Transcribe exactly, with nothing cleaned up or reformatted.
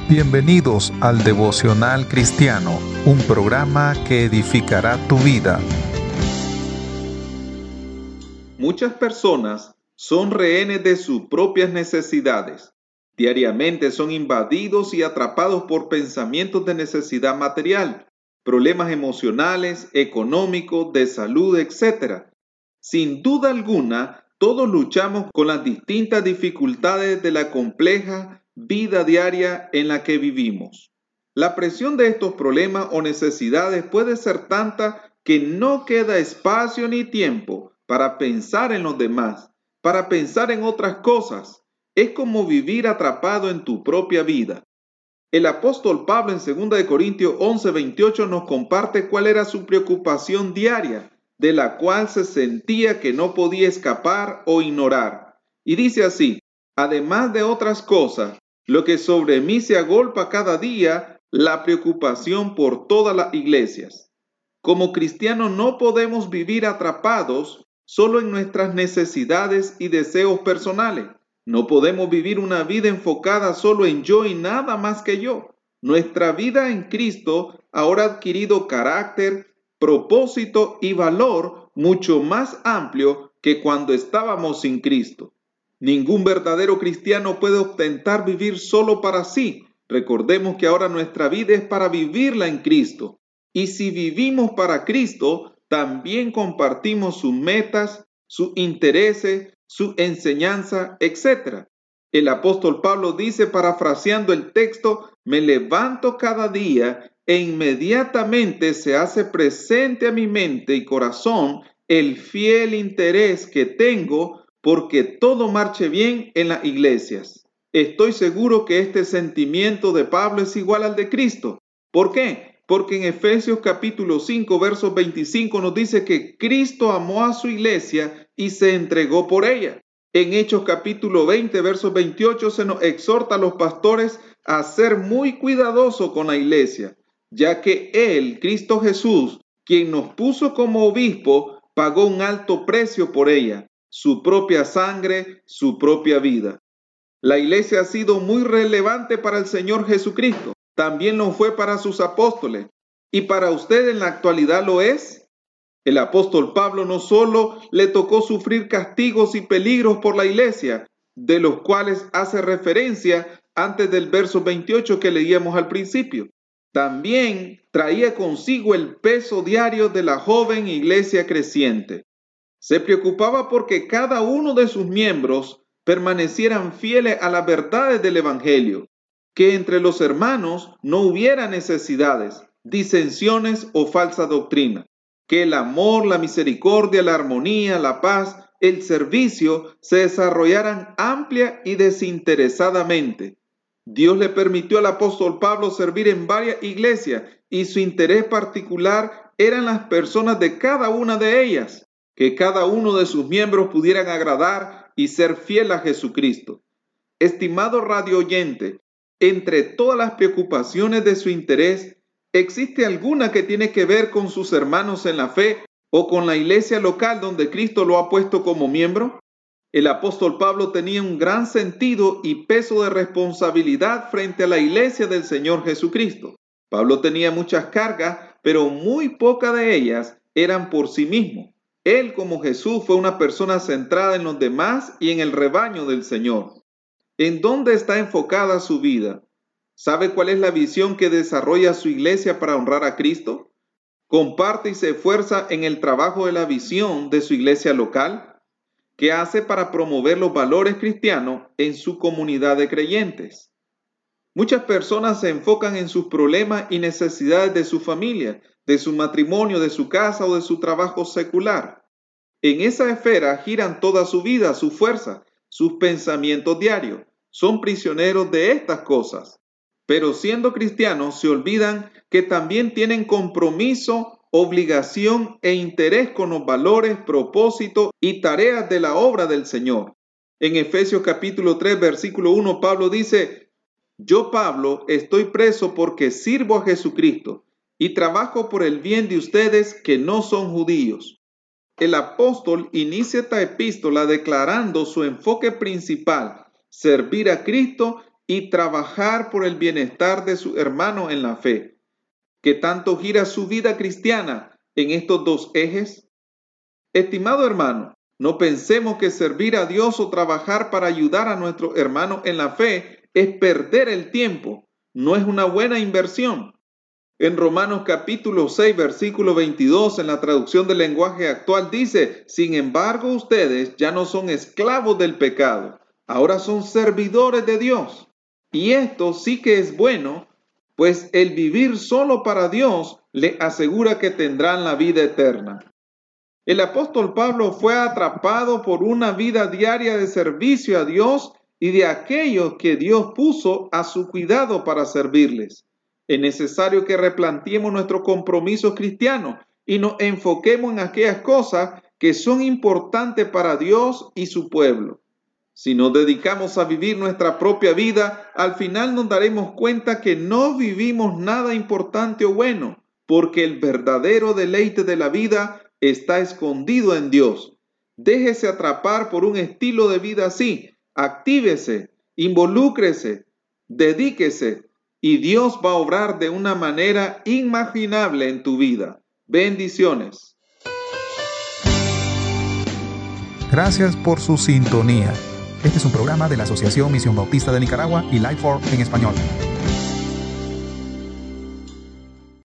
Bienvenidos al Devocional Cristiano, un programa que edificará tu vida. Muchas personas son rehenes de sus propias necesidades. Diariamente son invadidos y atrapados por pensamientos de necesidad material, problemas emocionales, económicos, de salud, etcétera. Sin duda alguna, todos luchamos con las distintas dificultades de la compleja vida diaria en la que vivimos. La presión de estos problemas o necesidades puede ser tanta que no queda espacio ni tiempo para pensar en los demás, para pensar en otras cosas. Es como vivir atrapado en tu propia vida. El apóstol Pablo en segunda de Corintios once veintiocho nos comparte cuál era su preocupación diaria, de la cual se sentía que no podía escapar o ignorar. Y dice así: además de otras cosas, lo que sobre mí se agolpa cada día, la preocupación por todas las iglesias. Como cristianos no podemos vivir atrapados solo en nuestras necesidades y deseos personales. No podemos vivir una vida enfocada solo en yo y nada más que yo. Nuestra vida en Cristo ahora ha adquirido carácter, propósito y valor mucho más amplio que cuando estábamos sin Cristo. Ningún verdadero cristiano puede ostentar vivir solo para sí. Recordemos que ahora nuestra vida es para vivirla en Cristo. Y si vivimos para Cristo, también compartimos sus metas, sus intereses, su enseñanza, etcétera. El apóstol Pablo dice, parafraseando el texto: me levanto cada día e inmediatamente se hace presente a mi mente y corazón el fiel interés que tengo porque todo marche bien en las iglesias. Estoy seguro que este sentimiento de Pablo es igual al de Cristo. ¿Por qué? Porque en Efesios capítulo cinco, versos veinticinco nos dice que Cristo amó a su iglesia y se entregó por ella. En Hechos capítulo veinte, versos veintiocho, se nos exhorta a los pastores a ser muy cuidadosos con la iglesia, ya que Él, Cristo Jesús, quien nos puso como obispo, pagó un alto precio por ella, su propia sangre, su propia vida. La iglesia ha sido muy relevante para el Señor Jesucristo. También lo fue para sus apóstoles. ¿Y para usted en la actualidad lo es? El apóstol Pablo no solo le tocó sufrir castigos y peligros por la iglesia, de los cuales hace referencia antes del verso veintiocho que leíamos al principio. También traía consigo el peso diario de la joven iglesia creciente. Se preocupaba porque cada uno de sus miembros permanecieran fieles a las verdades del Evangelio, que entre los hermanos no hubiera necesidades, disensiones o falsa doctrina, que el amor, la misericordia, la armonía, la paz, el servicio se desarrollaran amplia y desinteresadamente. Dios le permitió al apóstol Pablo servir en varias iglesias y su interés particular eran las personas de cada una de ellas, que cada uno de sus miembros pudieran agradar y ser fiel a Jesucristo. Estimado radio oyente, entre todas las preocupaciones de su interés, ¿existe alguna que tiene que ver con sus hermanos en la fe o con la iglesia local donde Cristo lo ha puesto como miembro? El apóstol Pablo tenía un gran sentido y peso de responsabilidad frente a la iglesia del Señor Jesucristo. Pablo tenía muchas cargas, pero muy pocas de ellas eran por sí mismo. Él, como Jesús, fue una persona centrada en los demás y en el rebaño del Señor. ¿En dónde está enfocada su vida? ¿Sabe cuál es la visión que desarrolla su iglesia para honrar a Cristo? ¿Comparte y se esfuerza en el trabajo de la visión de su iglesia local? ¿Qué hace para promover los valores cristianos en su comunidad de creyentes? Muchas personas se enfocan en sus problemas y necesidades de su familia, de su matrimonio, de su casa o de su trabajo secular. En esa esfera giran toda su vida, su fuerza, sus pensamientos diarios. Son prisioneros de estas cosas. Pero siendo cristianos se olvidan que también tienen compromiso, obligación e interés con los valores, propósitos y tareas de la obra del Señor. En Efesios capítulo tres, versículo uno, Pablo dice: yo, Pablo, estoy preso porque sirvo a Jesucristo y trabajo por el bien de ustedes que no son judíos. El apóstol inicia esta epístola declarando su enfoque principal: servir a Cristo y trabajar por el bienestar de su hermano en la fe. ¿Qué tanto gira su vida cristiana en estos dos ejes? Estimado hermano, no pensemos que servir a Dios o trabajar para ayudar a nuestro hermano en la fe es perder el tiempo, no es una buena inversión. En Romanos capítulo seis, versículo veintidós, en la traducción del lenguaje actual dice: sin embargo, ustedes ya no son esclavos del pecado, ahora son servidores de Dios. Y esto sí que es bueno, pues el vivir solo para Dios le asegura que tendrán la vida eterna. El apóstol Pablo fue atrapado por una vida diaria de servicio a Dios y de aquellos que Dios puso a su cuidado para servirles. Es necesario que replanteemos nuestros compromisos cristianos y nos enfoquemos en aquellas cosas que son importantes para Dios y su pueblo. Si nos dedicamos a vivir nuestra propia vida, al final nos daremos cuenta que no vivimos nada importante o bueno, porque el verdadero deleite de la vida está escondido en Dios. Déjese atrapar por un estilo de vida así. Actívese, involúcrese, dedíquese y Dios va a obrar de una manera inimaginable en tu vida. Bendiciones. Gracias por su sintonía. Este es un programa de la Asociación Misión Bautista de Nicaragua y Life for en español.